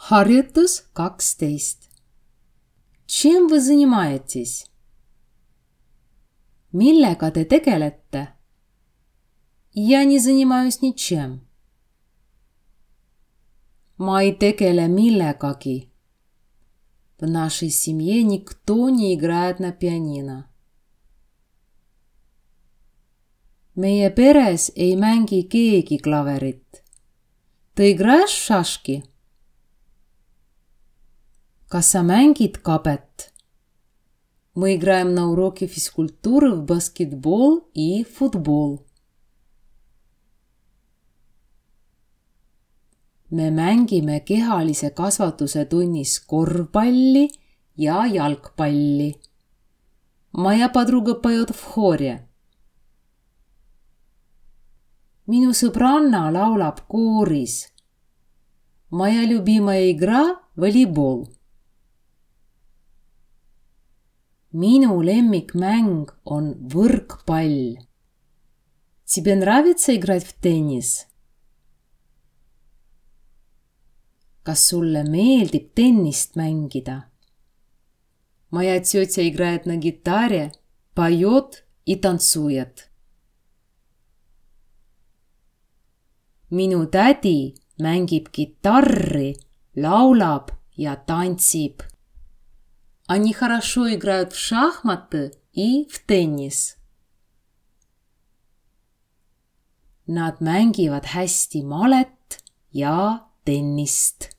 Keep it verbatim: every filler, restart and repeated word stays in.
Harjutus kaksteist. Чем вы занимаетесь? Millega te tegelete? Я не занимаюсь ничем. Ma ei tegele millegagi. В нашей семье никто не играет на пианино. Meie peres ei mängi keegi klaverit. Ты играешь в шашки? Kas sa mängid kabet? Мы играем на уроке физкультуры в баскетбол и футбол. Me mängime kehalise kasvatuse tunnis korvpalli ja jalgpalli. Моя подруга поет в хоре. Minu sõbranna laulab kooris. Моя любимая игра – волейбол. Minu lemmikmäng on võrkpall. Тебе нравится играть в теннис? Kas sulle meeldib tennist mängida? Моя тетя играет на гитаре, поет и танцует. Minu tädi mängib kitarri, laulab ja tantsib. Они хорошо играют в шахматы и в теннис. Nad mängivad hästi malet ja tennist.